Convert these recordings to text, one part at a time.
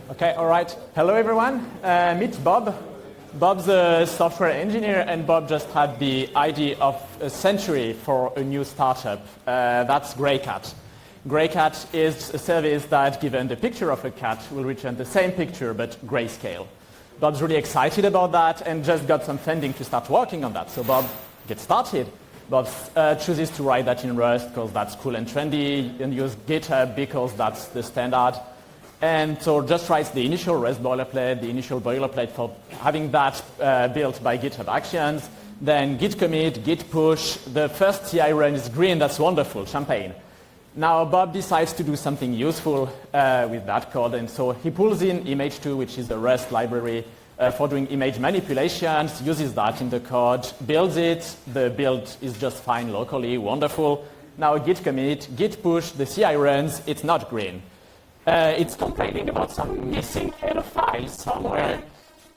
Okay, all right. Hello, everyone. Meet Bob. Bob's a software engineer, and Bob just had the idea of a century for a new startup. That's GreyCat. GreyCat is a service that, given the picture of a cat, will return the same picture but grayscale. Bob's really excited about that and just got some funding to start working on that. So Bob gets started. Bob chooses to write that in Rust because that's cool and trendy, and use GitHub because that's the standard. And so just writes the initial Rust boilerplate for having that built by GitHub Actions. Then git commit, git push. The first CI run is green. That's wonderful, champagne. Now Bob decides to do something useful with that code, and so he pulls in Image2, which is the Rust library for doing image manipulations, uses that in the code, builds it. The build is just fine locally, wonderful. Now git commit, git push, the CI runs, it's not green. It's complaining about some missing header file somewhere.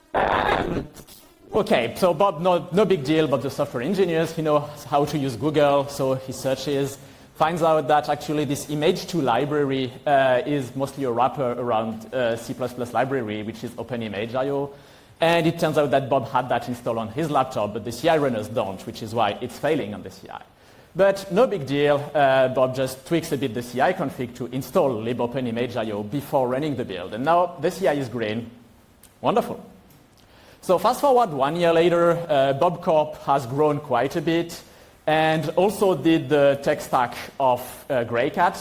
Okay, so Bob, no big deal, but the software engineers, he knows how to use Google, so he searches, finds out that actually this Image2 library is mostly a wrapper around C++ library, which is OpenImage.io. And it turns out that Bob had that installed on his laptop, but the CI runners don't, which is why it's failing on the CI. But no big deal. Bob just tweaks a bit the CI config to install libopenimage.io before running the build. And now the CI is green. Wonderful. So fast forward 1 year later, Bob Corp has grown quite a bit and also did the tech stack of GreyCat.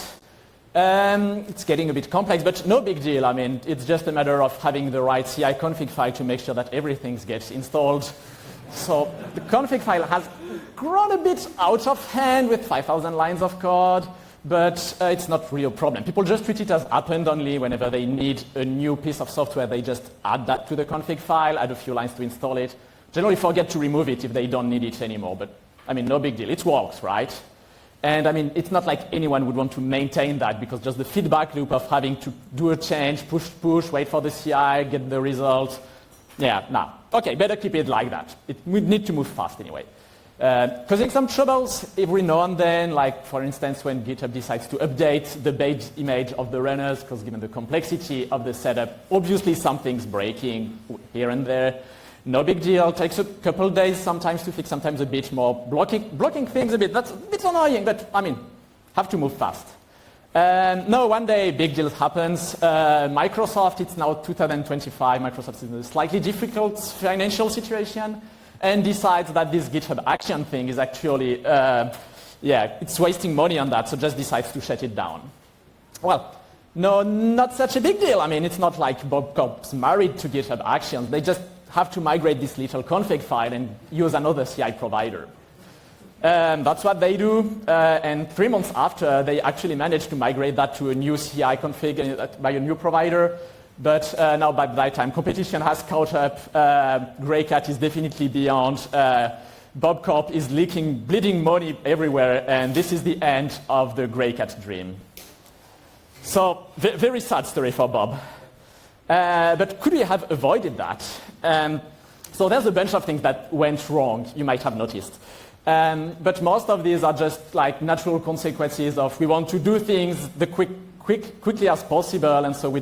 It's getting a bit complex, but no big deal. I mean, it's just a matter of having the right CI config file to make sure that everything gets installed. So the config file has grown a bit out of hand with 5,000 lines of code, but it's not really a problem. People just treat it as append only. Whenever they need a new piece of software, they just add that to the config file, add a few lines to install it. Generally forget to remove it if they don't need it anymore, but I mean, no big deal. It works, right? And I mean, it's not like anyone would want to maintain that, because just the feedback loop of having to do a change, push, wait for the CI, get the result. Yeah, no. Okay, better keep it like that. We need to move fast anyway. Causing some troubles every now and then, like for instance when GitHub decides to update the base image of the runners, because given the complexity of the setup, obviously something's breaking here and there. No big deal, takes a couple days sometimes to fix, sometimes a bit more. Blocking things a bit, that's a bit annoying, but I mean, have to move fast. No, one day big deal happens. Microsoft, it's now 2025, Microsoft is in a slightly difficult financial situation and decides that this GitHub Action thing is actually, it's wasting money on that, so just decides to shut it down. Well, no, not such a big deal. I mean, it's not like Bob Corp's married to GitHub Actions. They just have to migrate this little config file and use another CI provider. That's what they do, and 3 months after, they actually managed to migrate that to a new CI config by a new provider. But now by that time, competition has caught up. GreyCat is definitely beyond. Bob Corp is bleeding money everywhere, and this is the end of the GreyCat dream. So, very sad story for Bob. But could we have avoided that? So there's a bunch of things that went wrong, you might have noticed. But most of these are just like natural consequences of we want to do things quickly as possible, and so we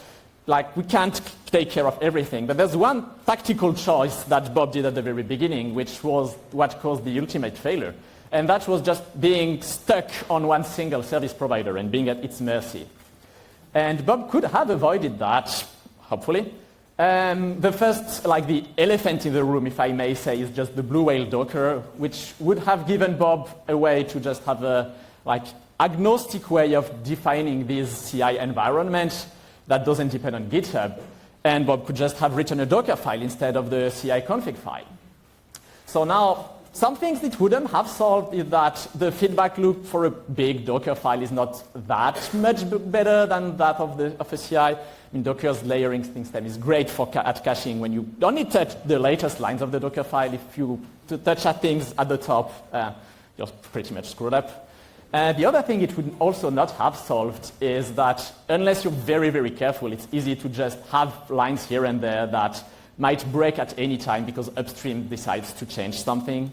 can't take care of everything. But there's one tactical choice that Bob did at the very beginning, which was what caused the ultimate failure. And that was just being stuck on one single service provider and being at its mercy. And Bob could have avoided that, hopefully. The first, the elephant in the room, if I may say, is just the Blue Whale Docker, which would have given Bob a way to just have a agnostic way of defining this CI environment that doesn't depend on GitHub. And Bob could just have written a Docker file instead of the CI config file. So now, some things it wouldn't have solved is that the feedback loop for a big Docker file is not that much better than that of a CI. I mean, Docker's layering system is great for at caching when you only touch the latest lines of the Docker file. If you touch at things at the top, you're pretty much screwed up. The other thing it would also not have solved is that unless you're very, very careful, it's easy to just have lines here and there that might break at any time because upstream decides to change something.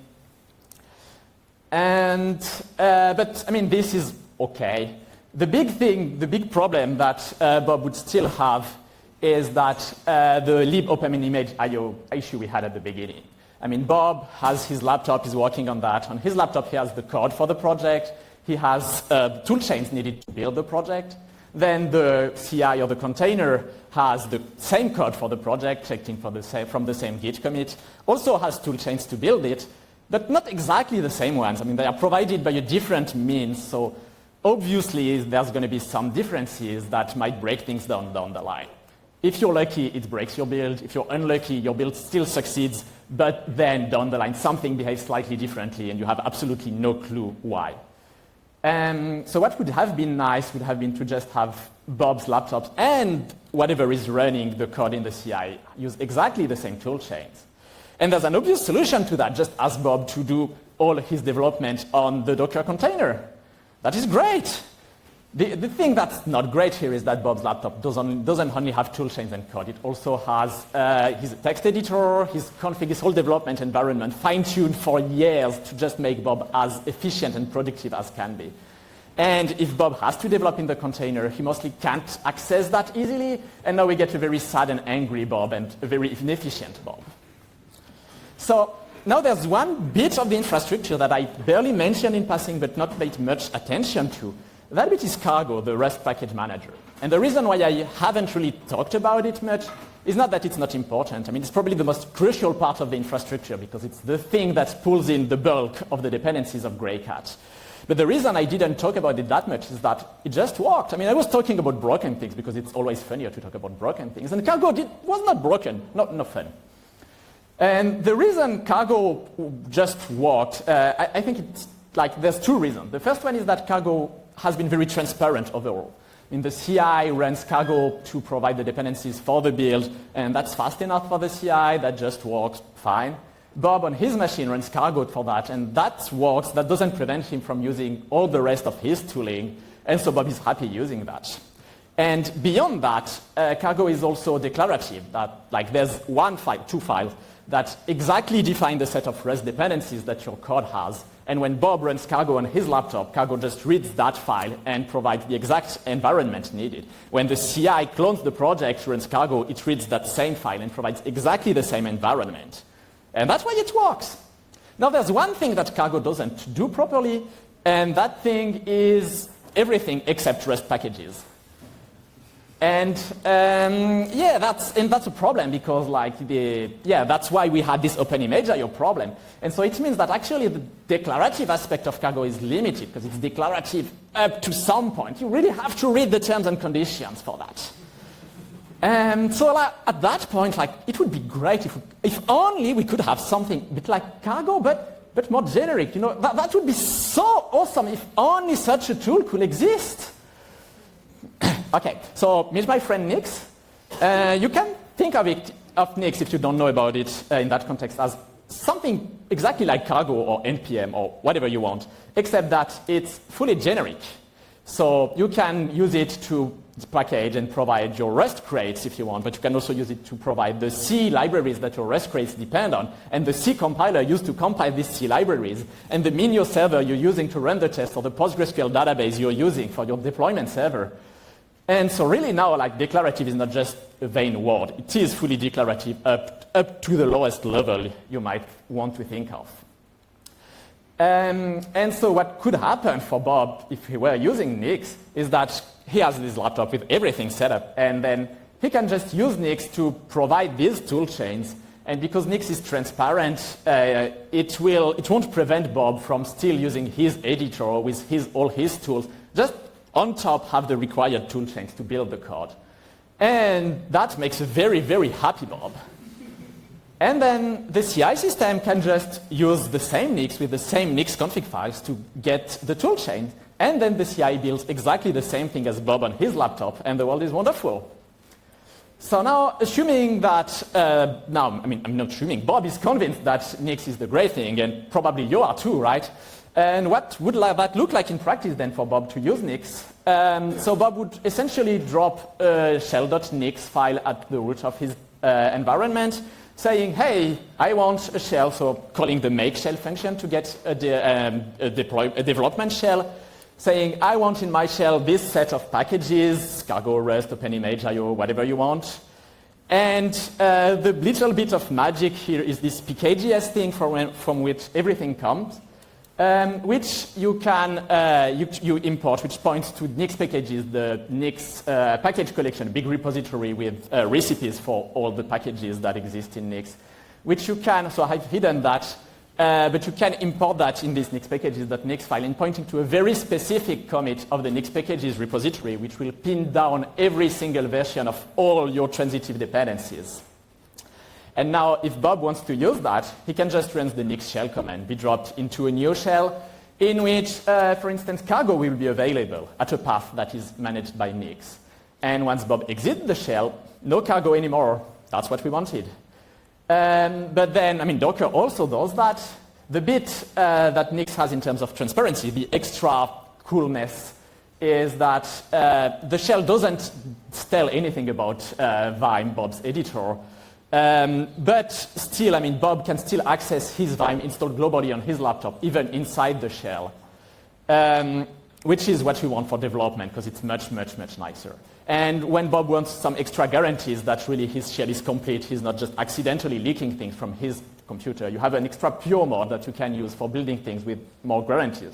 But I mean, this is okay. The big problem that Bob would still have is that the libopemin image IO issue we had at the beginning. I mean, Bob has his laptop, he's working on that. On his laptop, he has the code for the project. He has tool chains needed to build the project. Then the CI or the container has the same code for the project, checking from the same Git commit. Also has tool chains to build it, but not exactly the same ones. I mean, they are provided by a different means. So obviously, there's going to be some differences that might break things down the line. If you're lucky, it breaks your build. If you're unlucky, your build still succeeds, but then down the line, something behaves slightly differently, and you have absolutely no clue why. So what would have been nice would have been to just have Bob's laptops and whatever is running the code in the CI use exactly the same tool chains. And there's an obvious solution to that. Just ask Bob to do all his development on the Docker container. That is great. The thing that's not great here is that Bob's laptop doesn't only have tool chains and code. It also has his text editor, his config, his whole development environment fine-tuned for years to just make Bob as efficient and productive as can be. And if Bob has to develop in the container, he mostly can't access that easily. And now we get a very sad and angry Bob and a very inefficient Bob. So now there's one bit of the infrastructure that I barely mentioned in passing but not paid much attention to. That bit is Cargo, the Rust package manager. And the reason why I haven't really talked about it much is not that it's not important. I mean, it's probably the most crucial part of the infrastructure because it's the thing that pulls in the bulk of the dependencies of Greycat. But the reason I didn't talk about it that much is that it just worked. I mean, I was talking about broken things because it's always funnier to talk about broken things. And Cargo was not broken, not fun. And the reason Cargo just worked, I think it's like there's two reasons. The first one is that Cargo has been very transparent overall. In the CI runs Cargo to provide the dependencies for the build, and that's fast enough for the CI, that just works fine. Bob on his machine runs Cargo for that, and that works. That doesn't prevent him from using all the rest of his tooling, and so Bob is happy using that. And beyond that, Cargo is also declarative, that like there's one file, two files, that exactly define the set of Rust dependencies that your code has. And when Bob runs Cargo on his laptop, Cargo just reads that file and provides the exact environment needed. When the CI clones the project, runs Cargo, it reads that same file and provides exactly the same environment. And that's why it works. Now there's one thing that Cargo doesn't do properly, and that thing is everything except Rust packages. And that's a problem because that's why we had this open image IO problem. And so it means that actually the declarative aspect of Cargo is limited because it's declarative up to some point. You really have to read the terms and conditions for that. And so at that point, it would be great if only we could have something a bit like Cargo, but more generic. That would be so awesome if only such a tool could exist. Okay, so meet my friend Nix. You can think of Nix, if you don't know about it in that context, as something exactly like Cargo or NPM or whatever you want, except that it's fully generic. So you can use it to package and provide your Rust crates if you want, but you can also use it to provide the C libraries that your Rust crates depend on, and the C compiler used to compile these C libraries, and the Minio server you're using to run the test, or the PostgreSQL database you're using for your deployment server. And so really now, declarative is not just a vain word. It is fully declarative up to the lowest level you might want to think of. And so what could happen for Bob if he were using Nix is that he has this laptop with everything set up, and then he can just use Nix to provide these tool chains. And because Nix is transparent, it won't prevent Bob from still using his editor with all his tools. Just on top have the required tool chains to build the code. And that makes a very, very happy Bob. And then the CI system can just use the same Nix with the same Nix config files to get the tool chain. And then the CI builds exactly the same thing as Bob on his laptop, and the world is wonderful. So now, assuming that, I'm not assuming, Bob is convinced that Nix is the great thing, and probably you are too, right? And what would that look like in practice then for Bob to use Nix? So Bob would essentially drop a shell.nix file at the root of his environment, saying, hey, I want a shell, so calling the make shell function to get a development shell, saying, I want in my shell this set of packages, Cargo, Rust, OpenImage, IO, whatever you want. And the little bit of magic here is this pkgs thing from which everything comes, which you can you import, which points to Nix packages, the Nix package collection, big repository with recipes for all the packages that exist in Nix, which you can, so I've hidden that, but you can import that in this Nix packages.nix file and pointing to a very specific commit of the Nix packages repository, which will pin down every single version of all your transitive dependencies. And now, if Bob wants to use that, he can just run the Nix shell command, be dropped into a new shell, in which, for instance, Cargo will be available at a path that is managed by Nix. And once Bob exits the shell, no Cargo anymore. That's what we wanted. But then, I mean, Docker also does that. The bit that Nix has in terms of transparency, the extra coolness, is that the shell doesn't tell anything about Vime, Bob's editor. But still, I mean, Bob can still access his Vime installed globally on his laptop, even inside the shell, which is what we want for development, because it's much, much, much nicer. And when Bob wants some extra guarantees that really his shell is complete, he's not just accidentally leaking things from his computer, you have an extra pure mode that you can use for building things with more guarantees.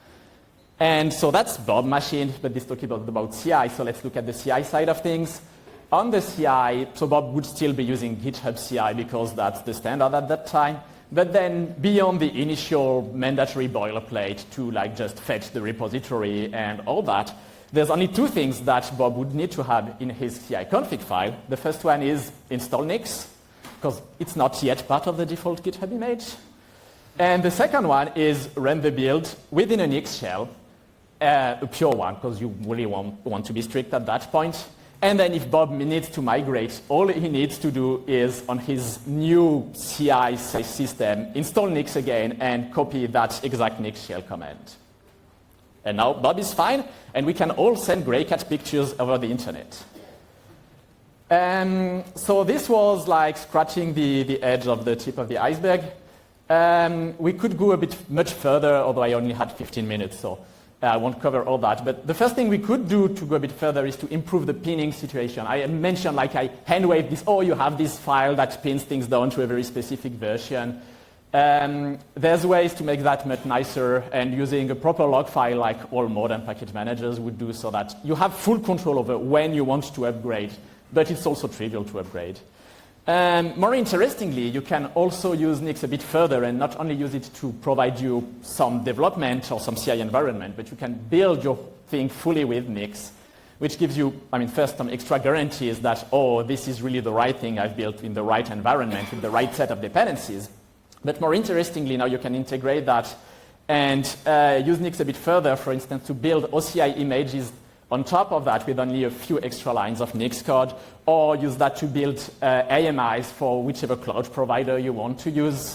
And so that's Bob machine, but this talking about CI, so let's look at the CI side of things. On the CI, so Bob would still be using GitHub CI because that's the standard at that time. But then beyond the initial mandatory boilerplate to like just fetch the repository and all that, there's only two things that Bob would need to have in his CI config file. The first one is install Nix, because it's not yet part of the default GitHub image. And the second one is run the build within a Nix shell, a pure one, because you really want to be strict at that point. And then if Bob needs to migrate, all he needs to do is, on his new CI system, install Nix again and copy that exact Nix shell command. And now Bob is fine, and we can all send gray cat pictures over the internet. So this was like scratching the edge of the tip of the iceberg. We could go a bit much further, although I only had 15 minutes, so I won't cover all that. But the first thing we could do to go a bit further is to improve the pinning situation. I mentioned, like, I hand-waved this, oh, you have this file that pins things down to a very specific version. There's ways to make that much nicer, and using a proper log file like all modern package managers would do, so that you have full control over when you want to upgrade, but it's also trivial to upgrade. More interestingly, you can also use Nix a bit further and not only use it to provide you some development or some CI environment, but you can build your thing fully with Nix, which gives you, I mean, first some extra guarantees that, oh, this is really the right thing I've built in the right environment with the right set of dependencies. But more interestingly, now you can integrate that and use Nix a bit further, for instance, to build OCI images on top of that with only a few extra lines of Nix code, or use that to build AMIs for whichever cloud provider you want to use.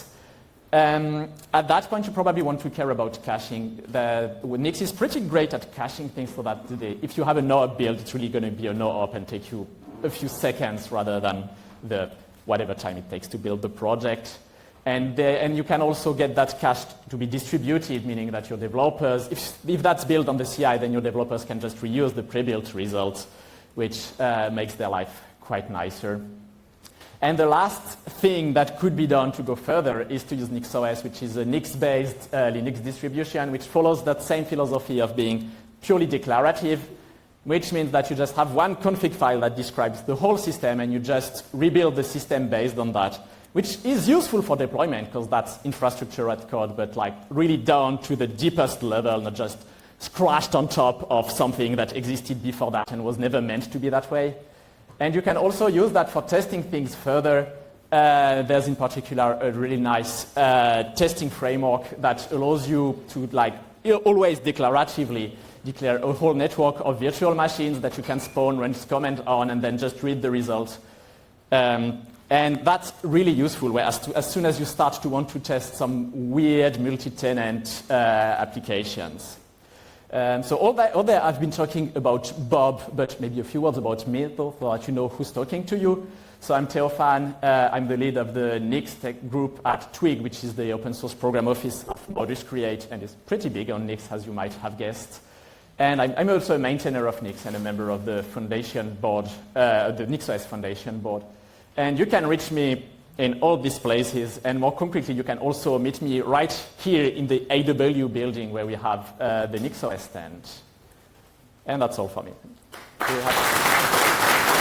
At that point, you probably want to care about caching. Nix is pretty great at caching things, so that if you have a no-op build, it's really going to be a no-op and take you a few seconds rather than the whatever time it takes to build the project. And you can also get that cache to be distributed, meaning that your developers, if that's built on the CI, then your developers can just reuse the pre-built results, which makes their life quite nicer. And the last thing that could be done to go further is to use NixOS, which is a Nix-based Linux distribution, which follows that same philosophy of being purely declarative, which means that you just have one config file that describes the whole system, and you just rebuild the system based on that, which is useful for deployment because that's infrastructure as code, but like really down to the deepest level, not just scratched on top of something that existed before that and was never meant to be that way. And you can also use that for testing things further. There's in particular a really nice testing framework that allows you to like always declaratively declare a whole network of virtual machines that you can spawn, run command on, and then just read the results. And that's really useful, where as soon as you start to want to test some weird multi-tenant applications. So all that I've been talking about Bob, but maybe a few words about me, though, so that you know who's talking to you. So I'm Theophan. I'm the lead of the Nix tech group at Twig, which is the open source program office of Modus Create, and is pretty big on Nix, as you might have guessed. And I'm also a maintainer of Nix and a member of the foundation board, the NixOS Foundation board. And you can reach me in all these places, and more concretely, you can also meet me right here in the AW building where we have the NixOS stand. And that's all for me.